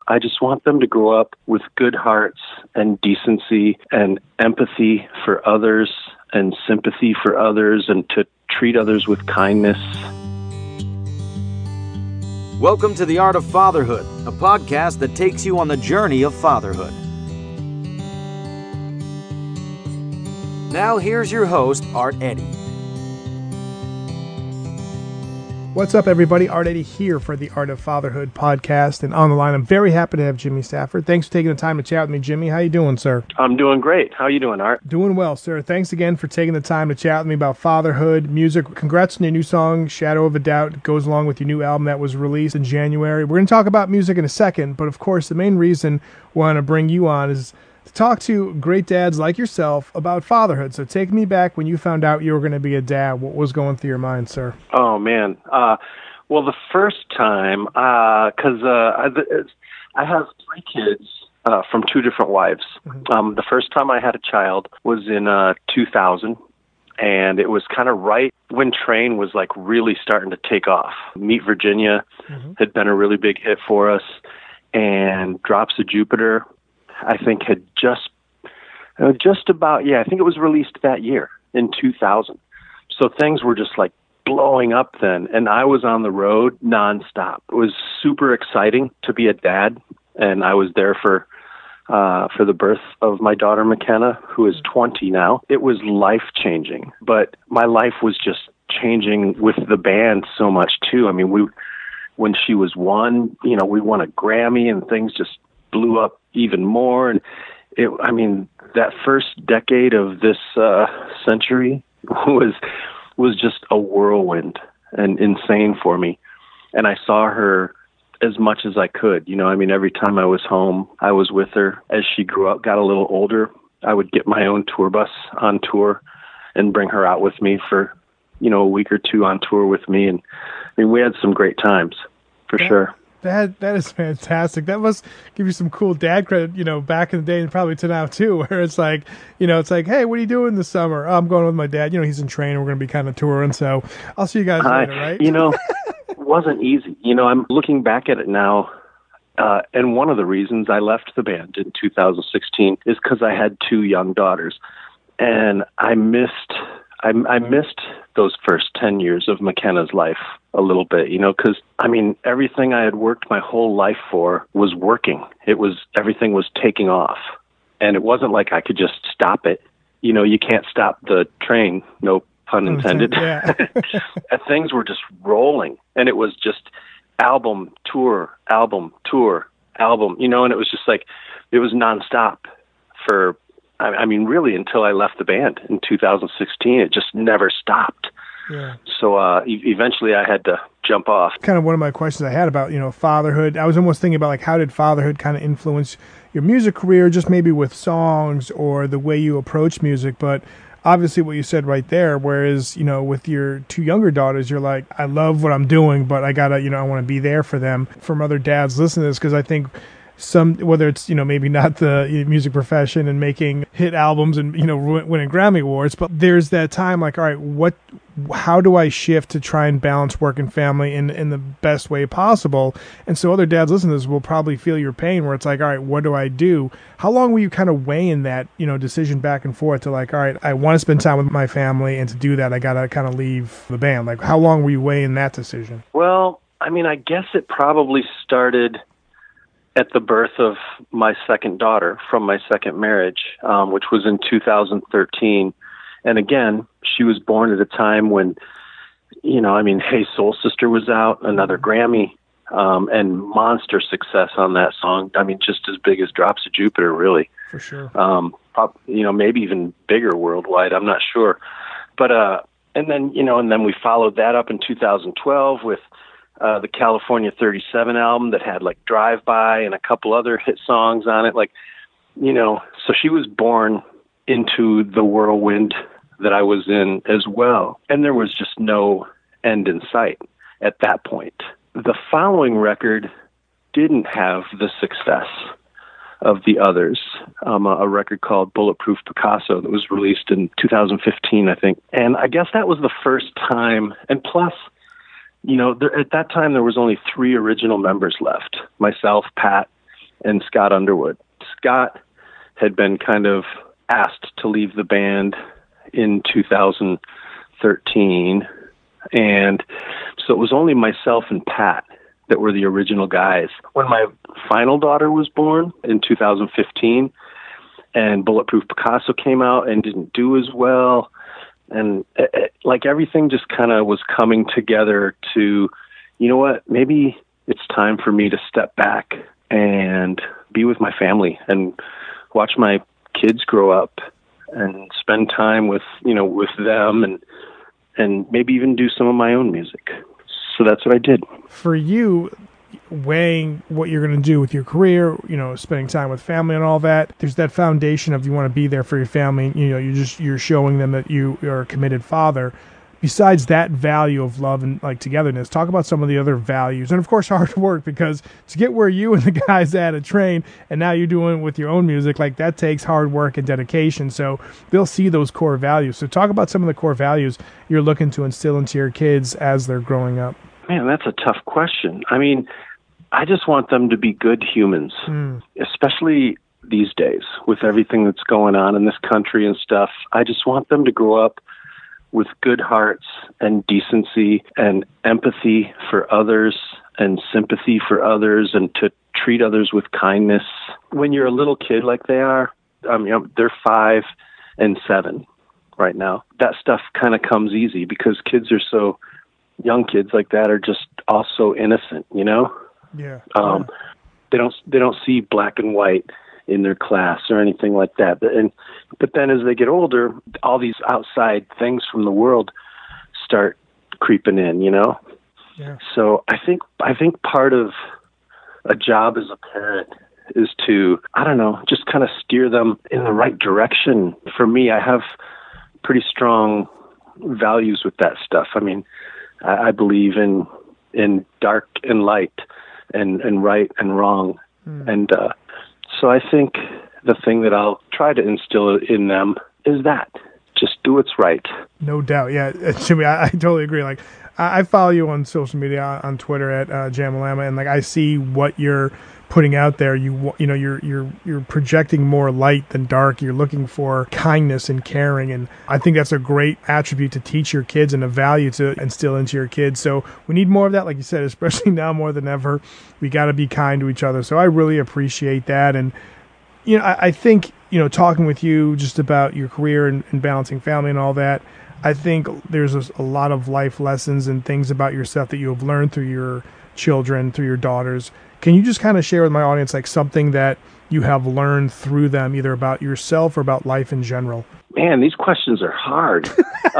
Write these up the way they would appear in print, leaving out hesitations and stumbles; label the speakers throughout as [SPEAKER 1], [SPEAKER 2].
[SPEAKER 1] I just want them to grow up with good hearts and decency and empathy for others and sympathy for others and to treat others with kindness.
[SPEAKER 2] Welcome to The Art of Fatherhood, a podcast that takes you on the journey of fatherhood. Now here's your host, Art Eddy.
[SPEAKER 3] What's up, everybody? Art Eddy here for the Art of Fatherhood podcast. And on the line, I'm very happy to have Jimmy Stafford. Thanks for taking the time to chat with me, Jimmy. How you doing, sir?
[SPEAKER 1] I'm doing great. How you doing, Art?
[SPEAKER 3] Doing well, sir. Thanks again for taking the time to chat with me about fatherhood, music. Congrats on your new song, Shadow of a Doubt. It goes along with your new album that was released in January. We're going to talk about music in a second, but of course, the main reason we want to bring you on is to talk to great dads like yourself about fatherhood. So take me back when you found out you were going to be a dad. What was going through your mind, sir?
[SPEAKER 1] Oh, man. Well, the first time, because I have three kids from two different wives.
[SPEAKER 3] Mm-hmm.
[SPEAKER 1] The first time I had a child was in 2000, and it was kind of right when Train was like really starting to take off. Meet Virginia had been a really big hit for us, and Drops of Jupiter, I think, had just about, I think it was released that year in 2000. So things were just like blowing up then, and I was on the road nonstop. It was super exciting to be a dad, and I was there for the birth of my daughter McKenna, who is 20 now. It was life-changing, but my life was just changing with the band so much too. I mean, when she was one, we won a Grammy, and things just blew up even more. And that first decade of this century was just a whirlwind and insane for me. And I saw her as much as I could. Every time I was home, I was with her. As she grew up, got a little older, I would get my own tour bus on tour and bring her out with me for, a week or two on tour with me. And we had some great times for sure.
[SPEAKER 3] That is fantastic. That must give you some cool dad credit, back in the day and probably to now too, where it's like, hey, what are you doing this summer? Oh, I'm going with my dad. He's in Train. We're going to be kind of touring. So I'll see you guys later, right?
[SPEAKER 1] It wasn't easy. I'm looking back at it now. And one of the reasons I left the band in 2016 is because I had two young daughters, and I missed those first 10 years of McKenna's life a little bit, because, everything I had worked my whole life for was working. Everything was taking off, and it wasn't like I could just stop it. You can't stop the train, no pun intended.
[SPEAKER 3] Yeah.
[SPEAKER 1] And things were just rolling, and it was just album, tour, album, and it was just like, it was nonstop for, really until I left the band in 2016. It just never stopped.
[SPEAKER 3] Yeah.
[SPEAKER 1] So eventually I had to jump off.
[SPEAKER 3] Kind of one of my questions I had about, fatherhood. I was almost thinking about like, how did fatherhood kind of influence your music career, just maybe with songs or the way you approach music? But obviously what you said right there, whereas, with your two younger daughters, you're like, I love what I'm doing, but I gotta, I want to be there for them. From other dads listening to this, because I think whether it's, maybe not the music profession and making hit albums and, winning Grammy Awards, but there's that time like, all right, how do I shift to try and balance work and family in the best way possible? And so other dads listening to this will probably feel your pain, where it's like, all right, what do I do? How long were you kind of weighing that, decision back and forth to like, all right, I want to spend time with my family, and to do that, I got to kind of leave the band? Like, how long were you weighing that decision?
[SPEAKER 1] Well, I guess it probably started at the birth of my second daughter from my second marriage, which was in 2013. And again, she was born at a time when, Hey Soul Sister was out, another Grammy, and monster success on that song. Just as big as Drops of Jupiter, really.
[SPEAKER 3] For sure.
[SPEAKER 1] Maybe even bigger worldwide. I'm not sure. But, and then we followed that up in 2012 with the California 37 album that had like Drive By and a couple other hit songs on it. So she was born into the whirlwind that I was in as well. And there was just no end in sight at that point. The following record didn't have the success of the others, a record called Bulletproof Picasso that was released in 2015, I think. And I guess that was the first time, and plus, at that time there was only three original members left, myself, Pat, and Scott Underwood. Scott had been kind of asked to leave the band in 2013, and so it was only myself and Pat that were the original guys. When my final daughter was born in 2015, and Bulletproof Picasso came out and didn't do as well, and like everything just kind of was coming together to, you know what, maybe it's time for me to step back and be with my family and watch my kids grow up and spend time with, you know, with them, and maybe even do some of my own music. So that's what I did.
[SPEAKER 3] For you, weighing what you're going to do with your career, you know, spending time with family and all that, there's that foundation of you want to be there for your family. You know, you're showing them that you are a committed father. Besides that value of love and like togetherness, talk about some of the other values, and of course hard work, because to get where you and the guys at a train, and now you're doing it with your own music, like that takes hard work and dedication. So they'll see those core values. So talk about some of the core values you're looking to instill into your kids as they're growing up.
[SPEAKER 1] Man, that's a tough question. I mean, I just want them to be good humans, especially these days with everything that's going on in this country and stuff. I just want them to grow up with good hearts and decency and empathy for others and sympathy for others, and to treat others with kindness. When you're a little kid like they are, they're 5 and 7 right now. That stuff kind of comes easy because young kids like that are just all so innocent, you know?
[SPEAKER 3] Yeah.
[SPEAKER 1] They don't see black and white in their class or anything like that. But then as they get older, all these outside things from the world start creeping in, you know?
[SPEAKER 3] Yeah.
[SPEAKER 1] So I think part of a job as a parent is to, I don't know, just kind of steer them in the right direction. For me, I have pretty strong values with that stuff. I mean, I believe in dark and light and right and wrong. And so I think the thing that I'll try to instill in them is that. Just do what's right.
[SPEAKER 3] No doubt. Yeah, Jimmy, I totally agree. Like, I follow you on social media, on Twitter at Jamalama, and like I see what you're putting out there. You're projecting more light than dark. You're looking for kindness and caring, and I think that's a great attribute to teach your kids and a value to instill into your kids. So we need more of that, like you said, especially now more than ever. We got to be kind to each other. So I really appreciate that, and you know, I think, you know, talking with you just about your career and balancing family and all that, I think there's a lot of life lessons and things about yourself that you have learned through your children, through your daughters. Can you just kind of share with my audience like something that you have learned through them, either about yourself or about life in general?
[SPEAKER 1] Man, these questions are hard.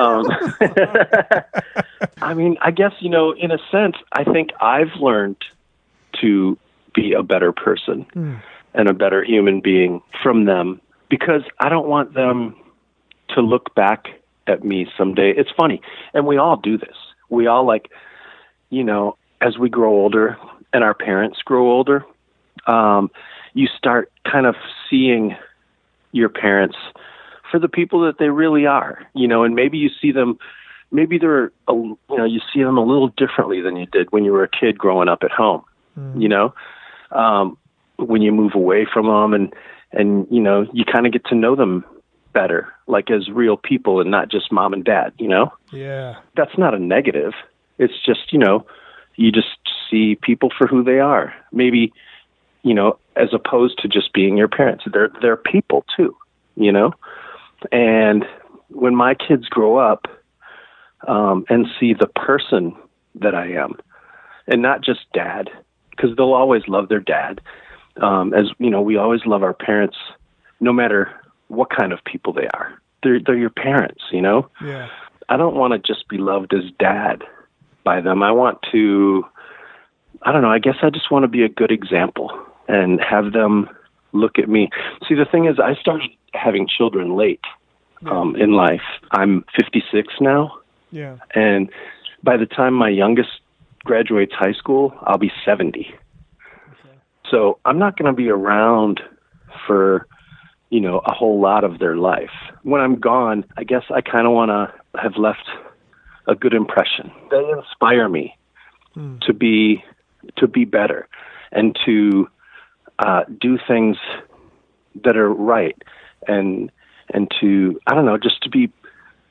[SPEAKER 1] I mean, I guess, you know, in a sense, I think I've learned to be a better person and a better human being from them, because I don't want them to look back at me someday. It's funny, and we all do this. We all, like, you know, as we grow older and our parents grow older, you start kind of seeing your parents for the people that they really are, you know, and maybe you see them, maybe you see them a little differently than you did when you were a kid growing up at home, you know, when you move away from them and, you know, you kind of get to know them better, like as real people and not just mom and dad, you know?
[SPEAKER 3] Yeah. That's
[SPEAKER 1] not a negative. It's just, you know, you just see people for who they are. Maybe, you know, as opposed to just being your parents. They're people too, you know? And when my kids grow up and see the person that I am, and not just dad, because they'll always love their dad. As you know, we always love our parents, no matter what kind of people they are. They're your parents, you know?
[SPEAKER 3] Yeah.
[SPEAKER 1] I don't want to just be loved as dad by them. I want to, I don't know, I guess I just want to be a good example and have them look at me. See, the thing is, I started having children late in life. I'm 56 now.
[SPEAKER 3] Yeah.
[SPEAKER 1] And by the time my youngest graduates high school, I'll be 70. Okay. So I'm not going to be around for, you know, a whole lot of their life. When I'm gone, I guess I kind of want to have left a good impression. They inspire me to be better and to do things that are right, and to, I don't know, just to be,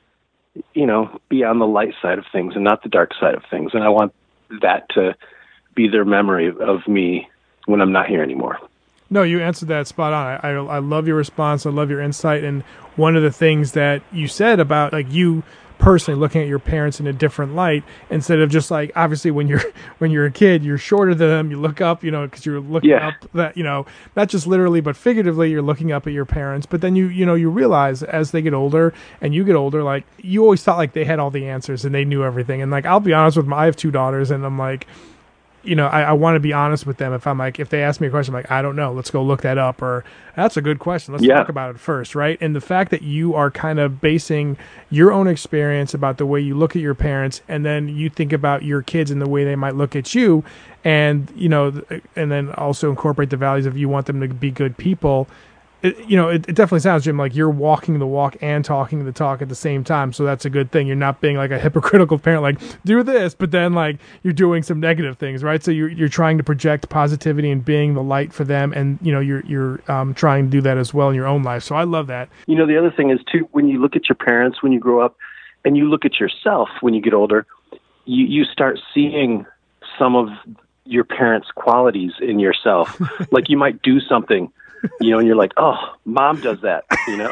[SPEAKER 1] be on the light side of things and not the dark side of things. And I want that to be their memory of me when I'm not here anymore.
[SPEAKER 3] No, you answered that spot on. I love your response. I love your insight. And one of the things that you said about like you personally looking at your parents in a different light, instead of just like, obviously when you're a kid, you're shorter than them, you look up, because you're looking up that, not just literally, but figuratively, you're looking up at your parents. But then you realize as they get older and you get older, like you always thought like they had all the answers and they knew everything. And like, I'll be honest with I have 2 daughters, and I'm like, I want to be honest with them. If they ask me a question, I'm like, I don't know, let's go look that up, or that's a good question, let's talk about it first, right? And the fact that you are kind of basing your own experience about the way you look at your parents, and then you think about your kids and the way they might look at you, and and then also incorporate the values of you want them to be good people. It definitely sounds, Jim, like you're walking the walk and talking the talk at the same time. So that's a good thing. You're not being like a hypocritical parent, like do this, but then like you're doing some negative things, right? So you're trying to project positivity and being the light for them, and you're trying to do that as well in your own life. So I love that.
[SPEAKER 1] The other thing is too, when you look at your parents when you grow up, and you look at yourself when you get older, you start seeing some of your parents' qualities in yourself. Like you might do something, and you're like, oh, mom does that,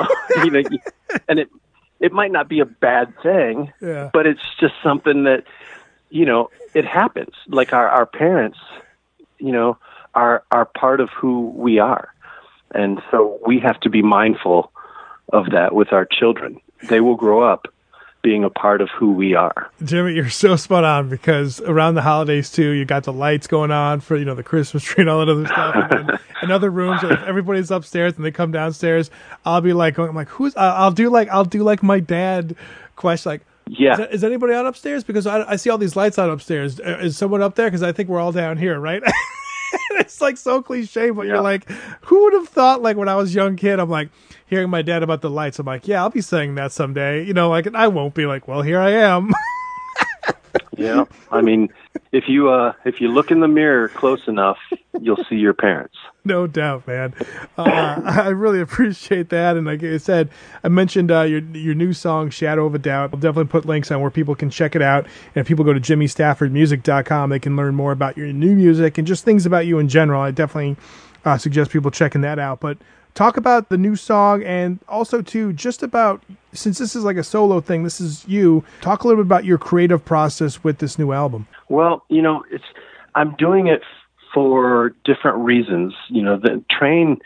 [SPEAKER 1] and it might not be a bad thing, but it's just something that, it happens. Like our parents, are part of who we are. And so we have to be mindful of that with our children. They will grow up being a part of who we are.
[SPEAKER 3] Jimmy, you're so spot on, because around the holidays too, you got the lights going on for, the Christmas tree and all that other stuff. And then in other rooms, if everybody's upstairs and they come downstairs, I'll be like, I'll do like my dad question, like, is anybody on upstairs? Because I see all these lights on upstairs. Is someone up there? Because I think we're all down here, right? It's like so cliche, but you're like, who would have thought, like when I was a young kid, I'm like, hearing my dad about the lights, I'm like, yeah, I'll be saying that someday, and I won't be like, well, here I am.
[SPEAKER 1] Yeah. I mean, if you look in the mirror close enough, you'll see your parents.
[SPEAKER 3] No doubt, man. I really appreciate that. And like I said, I mentioned your new song, Shadow of a Doubt. I'll definitely put links on where people can check it out. And if people go to jimmystaffordmusic.com, they can learn more about your new music and just things about you in general. I definitely suggest people checking that out. But talk about the new song, and also too, just about, since this is like a solo thing, this is you, talk a little bit about your creative process with this new album.
[SPEAKER 1] Well, I'm doing it for different reasons. The Train,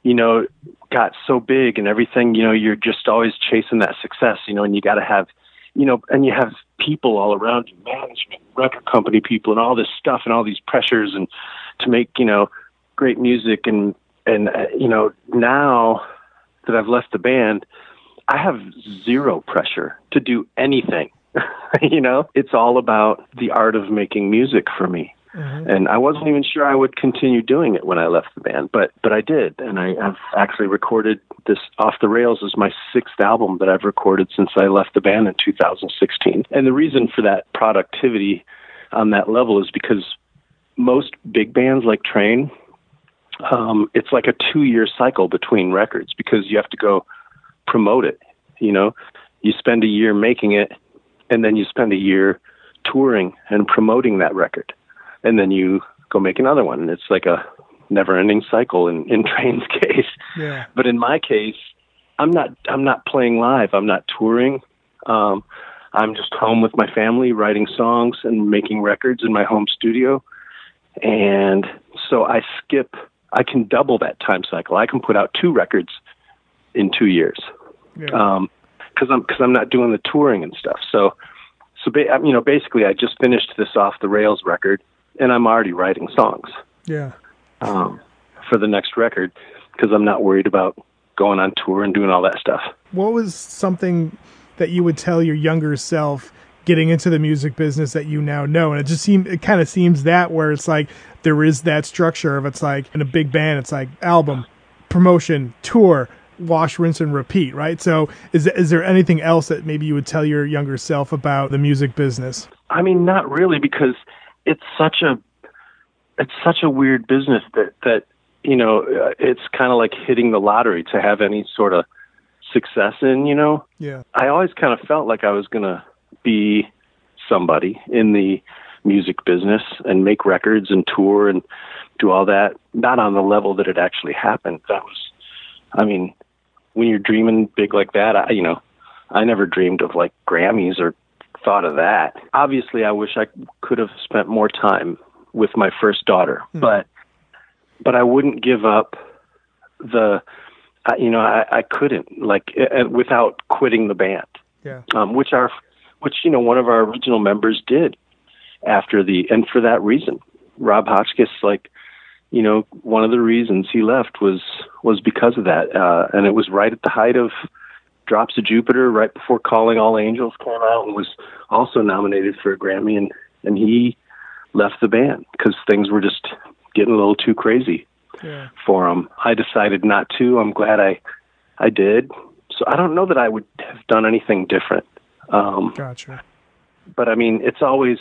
[SPEAKER 1] got so big and everything, you're just always chasing that success, and you got to have, and you have people all around you, management, record company people, and all this stuff and all these pressures, and to make, great music. And now that I've left the band, I have zero pressure to do anything. It's all about the art of making music for me. Mm-hmm. And I wasn't even sure I would continue doing it when I left the band, but I did. And I've actually recorded this Off the Rails is my 6th album that I've recorded since I left the band in 2016. And the reason for that productivity on that level is because most big bands like Train, it's like a 2-year cycle between records, because you have to go promote it. You spend a year making it, and then you spend a year touring and promoting that record, and then you go make another one. And it's like a never-ending cycle in Train's case.
[SPEAKER 3] Yeah.
[SPEAKER 1] But in my case, I'm not playing live. I'm not touring. I'm just home with my family, writing songs and making records in my home studio. And so I can double that time cycle. I can put out 2 records in 2 years.
[SPEAKER 3] Yeah.
[SPEAKER 1] Cause I'm not doing the touring and stuff. So basically I just finished this Off the Rails record, and I'm already writing songs.
[SPEAKER 3] Yeah.
[SPEAKER 1] For the next record, because I'm not worried about going on tour and doing all that stuff.
[SPEAKER 3] What was something that you would tell your younger self getting into the music business that you now know? And it kind of seems that where it's like there is that structure of, it's like in a big band, it's like album, promotion, tour, wash, rinse, and repeat, right? So is there anything else that maybe you would tell your younger self about the music business?
[SPEAKER 1] I mean, not really, because it's such a weird business that it's kind of like hitting the lottery to have any sort of success in,
[SPEAKER 3] Yeah.
[SPEAKER 1] I always kind of felt like I was going to be somebody in the music business and make records and tour and do all that, not on the level that it actually happened. When you're dreaming big like that, I never dreamed of like Grammys or thought of that. Obviously, I wish I could have spent more time with my first daughter, but I wouldn't give up I couldn't without quitting the band.
[SPEAKER 3] Yeah.
[SPEAKER 1] Which one of our original members did and for that reason, Rob Hotchkiss, one of the reasons he left was because of that. And it was right at the height of Drops of Jupiter, right before Calling All Angels came out, and was also nominated for a Grammy, and he left the band because things were just getting a little too crazy for him. I decided not to. I'm glad I did. So I don't know that I would have done anything different.
[SPEAKER 3] Gotcha.
[SPEAKER 1] But it's always,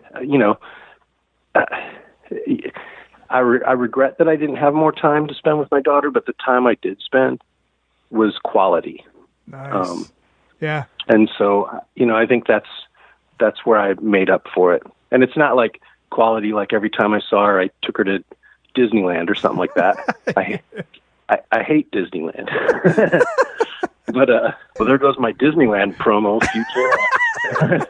[SPEAKER 1] I regret that I didn't have more time to spend with my daughter, but the time I did spend was quality.
[SPEAKER 3] Nice. Yeah.
[SPEAKER 1] And so, I think that's where I made up for it. And it's not like quality, like every time I saw her, I took her to Disneyland or something like that. I hate Disneyland. But well, there goes my Disneyland promo future.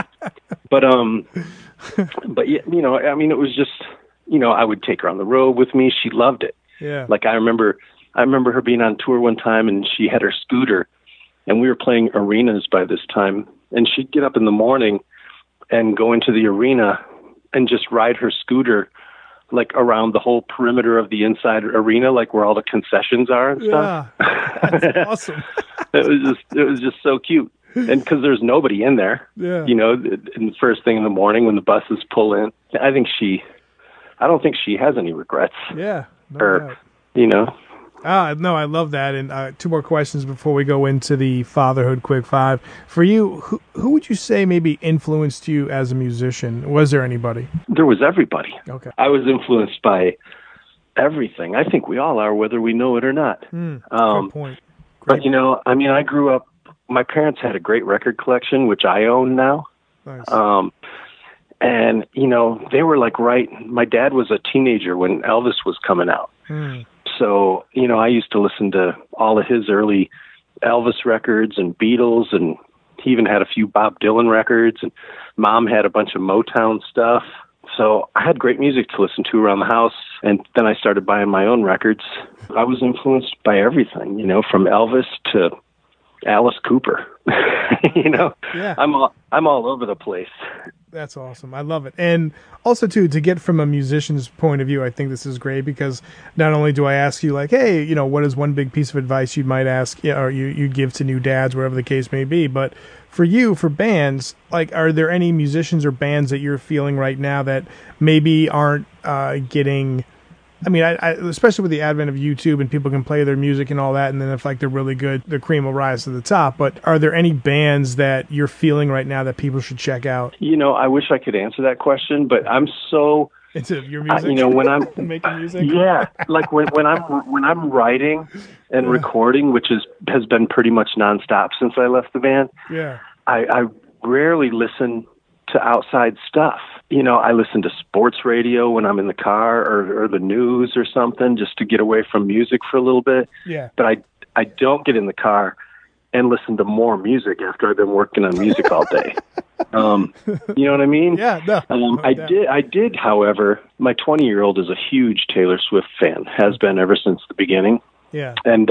[SPEAKER 1] But yeah, it was just, I would take her on the road with me. She loved it.
[SPEAKER 3] Yeah.
[SPEAKER 1] Like I remember her being on tour one time, and she had her scooter, and we were playing arenas by this time, and she'd get up in the morning and go into the arena and just ride her scooter like around the whole perimeter of the inside arena, like where all the concessions are and stuff.
[SPEAKER 3] That's awesome.
[SPEAKER 1] It was just so cute. And because there's nobody in there, in the first thing in the morning when the buses pull in, I don't think she has any regrets.
[SPEAKER 3] Yeah. No
[SPEAKER 1] doubt.
[SPEAKER 3] No, I love that. And two more questions before we go into the fatherhood quick five. For you, who would you say maybe influenced you as a musician? Was there anybody?
[SPEAKER 1] There was everybody.
[SPEAKER 3] Okay.
[SPEAKER 1] I was influenced by everything. I think we all are, whether we know it or not.
[SPEAKER 3] Good point.
[SPEAKER 1] But, I grew up, my parents had a great record collection, which I own now.
[SPEAKER 3] Nice.
[SPEAKER 1] And, they were my dad was a teenager when Elvis was coming out. So, I used to listen to all of his early Elvis records and Beatles, and he even had a few Bob Dylan records, and Mom had a bunch of Motown stuff. So I had great music to listen to around the house, and then I started buying my own records. I was influenced by everything, from Elvis to Alice Cooper.
[SPEAKER 3] Yeah.
[SPEAKER 1] I'm all over the place.
[SPEAKER 3] That's awesome. I love it. And also, too, to get from a musician's point of view, I think this is great because not only do I ask you, hey, what is one big piece of advice you might ask or you give to new dads, wherever the case may be, but for you, for bands, are there any musicians or bands that you're feeling right now that maybe aren't getting... I especially with the advent of YouTube and people can play their music and all that, and then if they're really good, the cream will rise to the top. But are there any bands that you're feeling right now that people should check out?
[SPEAKER 1] I wish I could answer that question, but I'm so
[SPEAKER 3] into your music.
[SPEAKER 1] When I'm
[SPEAKER 3] making music.
[SPEAKER 1] Yeah, when I'm writing and recording, which has been pretty much nonstop since I left the band.
[SPEAKER 3] Yeah,
[SPEAKER 1] I rarely listen to outside stuff. I listen to sports radio when I'm in the car or the news or something just to get away from music for a little bit.
[SPEAKER 3] Yeah.
[SPEAKER 1] But I don't get in the car and listen to more music after I've been working on music all day. You know what I mean?
[SPEAKER 3] Yeah. No,
[SPEAKER 1] I did, however, my 20-year-old is a huge Taylor Swift fan, has been ever since the beginning.
[SPEAKER 3] Yeah.
[SPEAKER 1] And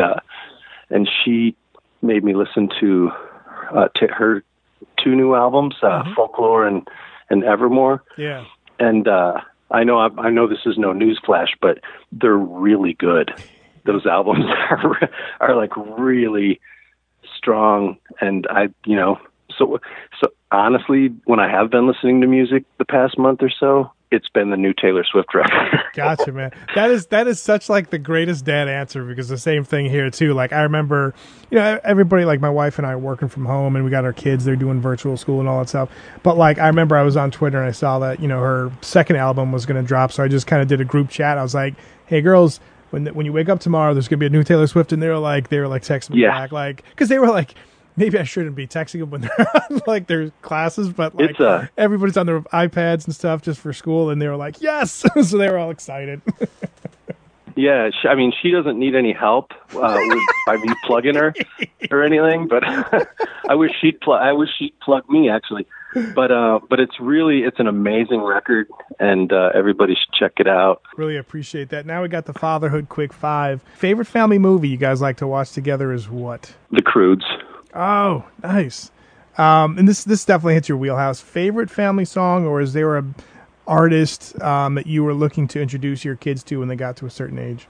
[SPEAKER 1] she made me listen to her two new albums, Folklore and Evermore.
[SPEAKER 3] Yeah.
[SPEAKER 1] And I know this is no newsflash, but they're really good. Those albums are really strong, and so honestly, when I have been listening to music the past month or so, it's been the new Taylor Swift record.
[SPEAKER 3] Gotcha, man. That is such the greatest dad answer, because the same thing here too. I remember, everybody, my wife and I are working from home and we got our kids, they're doing virtual school and all that stuff. But I remember I was on Twitter and I saw that, her second album was going to drop. So I just kind of did a group chat. I was like, hey girls, when you wake up tomorrow, there's gonna be a new Taylor Swift, and they were like texting me back, like, because they were like, maybe I shouldn't be texting them when they're on like their classes, but like everybody's on their iPads and stuff just for school, and they were like, yes, so they were all excited.
[SPEAKER 1] Yeah, I mean, she doesn't need any help by me plugging her or anything, but I wish she'd plug me actually. But it's an amazing record, and everybody should check it out.
[SPEAKER 3] Really appreciate that. Now we got the Fatherhood Quick 5. Favorite family movie you guys like to watch together is what?
[SPEAKER 1] The Croods.
[SPEAKER 3] Oh, nice. And this definitely hits your wheelhouse. Favorite family song, or is there a artist that you were looking to introduce your kids to when they got to a certain age?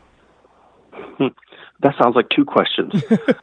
[SPEAKER 1] That sounds like two questions.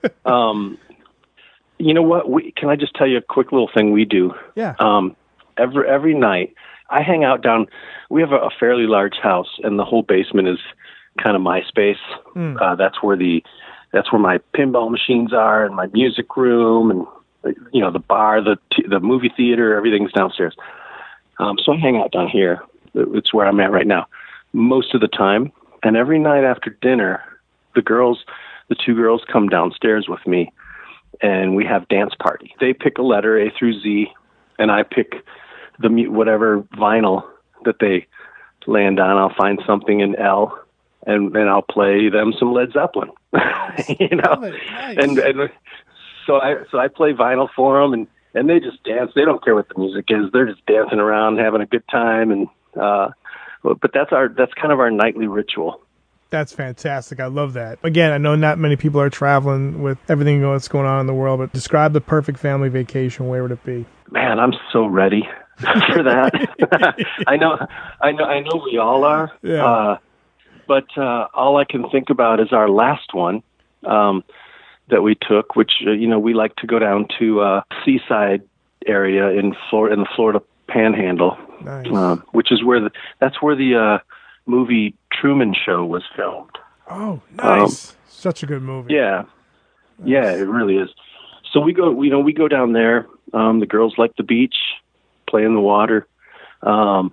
[SPEAKER 1] You know what? Can I just tell you a quick little thing we do?
[SPEAKER 3] Yeah.
[SPEAKER 1] Every night, I hang out down. We have a fairly large house, and the whole basement is kind of my space. That's where my pinball machines are, and my music room, and the bar, the movie theater. Everything's downstairs. So I hang out down here. It's where I'm at right now, most of the time. And every night after dinner, the two girls come downstairs with me, and we have dance party. They pick a letter A through Z, and I pick whatever vinyl that they land on. I'll find something in L, and I'll play them some Led Zeppelin.
[SPEAKER 3] Nice.
[SPEAKER 1] And so I play vinyl for them, and they just dance. They don't care what the music is. They're just dancing around, having a good time. And but that's kind of our nightly ritual.
[SPEAKER 3] That's fantastic. I love that. Again, I know not many people are traveling with everything that's going on in the world, but describe the perfect family vacation. Where would it be?
[SPEAKER 1] Man, I'm so ready for that. I know we all are.
[SPEAKER 3] Yeah.
[SPEAKER 1] But all I can think about is our last one that we took, which we like to go down to seaside area in the Florida Panhandle,
[SPEAKER 3] nice.
[SPEAKER 1] Which is where the movie Truman Show was filmed.
[SPEAKER 3] Oh, nice! Such a good movie.
[SPEAKER 1] Yeah,
[SPEAKER 3] nice.
[SPEAKER 1] Yeah, it really is. So we go down there. The girls like the beach, play in the water, and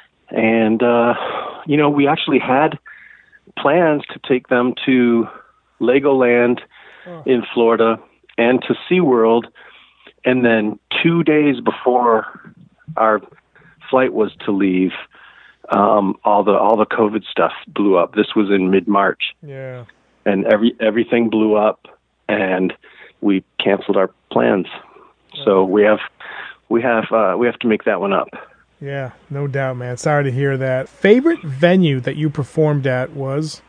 [SPEAKER 1] we actually had plans to take them to Legoland in Florida and to SeaWorld, and then 2 days before our flight was to leave, all the COVID stuff blew up. This was in mid-March.
[SPEAKER 3] Yeah. And
[SPEAKER 1] everything blew up, and we canceled our plans. So we have to make that one up.
[SPEAKER 3] Yeah, no doubt, man. Sorry to hear that. Favorite venue that you performed at was?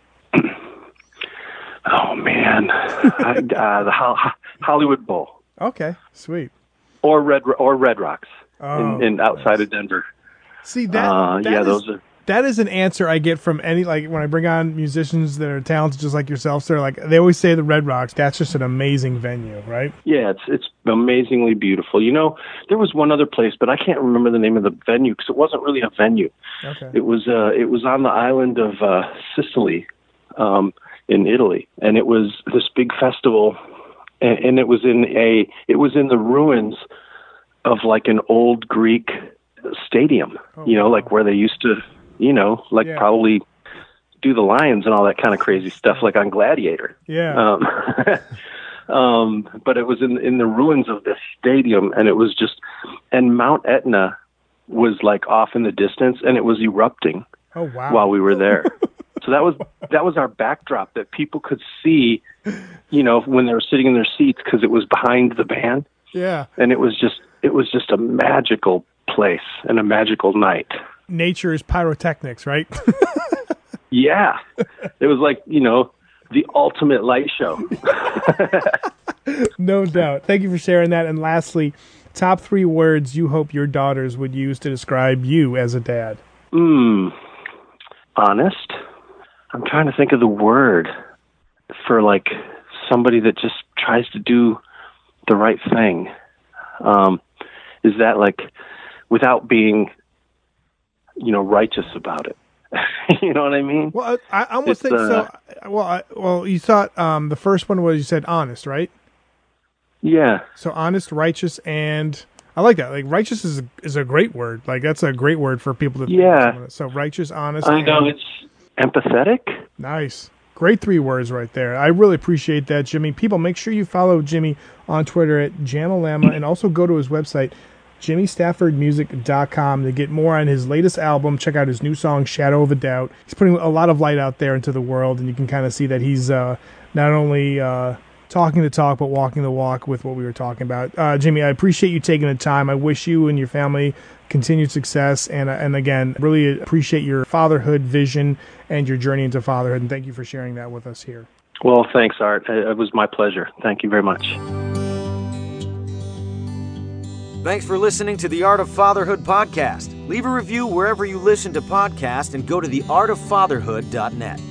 [SPEAKER 1] Oh man, the Hollywood Bowl.
[SPEAKER 3] Okay, sweet.
[SPEAKER 1] Or Red Rocks in outside of Denver.
[SPEAKER 3] See that is an answer I get from any, like, when I bring on musicians that are talented just like yourself. So they always say the Red Rocks. That's just an amazing venue, right?
[SPEAKER 1] Yeah, it's amazingly beautiful. There was one other place, but I can't remember the name of the venue because it wasn't really a venue. Okay. It was on the island of Sicily, in Italy, and it was this big festival, and it was in the ruins of like an old Greek stadium. Wow. Like where they used to. Probably do the lions and all that kind of crazy stuff, like on Gladiator.
[SPEAKER 3] Yeah.
[SPEAKER 1] But it was in the ruins of this stadium, and it was and Mount Etna was like off in the distance, and it was erupting.
[SPEAKER 3] Oh, wow.
[SPEAKER 1] While we were there. So that was our backdrop that people could see, when they were sitting in their seats, because it was behind the band.
[SPEAKER 3] Yeah.
[SPEAKER 1] And it was just a magical place and a magical night.
[SPEAKER 3] Nature is pyrotechnics, right?
[SPEAKER 1] Yeah. It was like, the ultimate light show.
[SPEAKER 3] No doubt. Thank you for sharing that. And lastly, top 3 words you hope your daughters would use to describe you as a dad.
[SPEAKER 1] Honest. I'm trying to think of the word for like somebody that just tries to do the right thing. Is that like without being righteous about it? You know what I mean?
[SPEAKER 3] Well, I almost think so. Well, you thought the first one was, you said honest, right?
[SPEAKER 1] Yeah.
[SPEAKER 3] So honest, righteous, and I like that. Like righteous is a great word. Like that's a great word for people to.
[SPEAKER 1] Yeah.
[SPEAKER 3] So righteous, honest.
[SPEAKER 1] I know Empathetic?
[SPEAKER 3] Nice. Great 3 words right there. I really appreciate that, Jimmy. People, make sure you follow Jimmy on Twitter at Jamalama, and also go to his website, JimmyStaffordMusic.com, to get more on his latest album. Check out his new song, Shadow of a Doubt. He's putting a lot of light out there into the world, and you can kind of see that he's not only talking the talk, but walking the walk with what we were talking about. Jimmy, I appreciate you taking the time. I wish you and your family continued success, and again, really appreciate your fatherhood vision and your journey into fatherhood, and thank you for sharing that with us here.
[SPEAKER 1] Well, thanks, Art. It was my pleasure. Thank you very much.
[SPEAKER 2] Thanks for listening to the Art of Fatherhood podcast. Leave a review wherever you listen to podcasts and go to theartoffatherhood.net.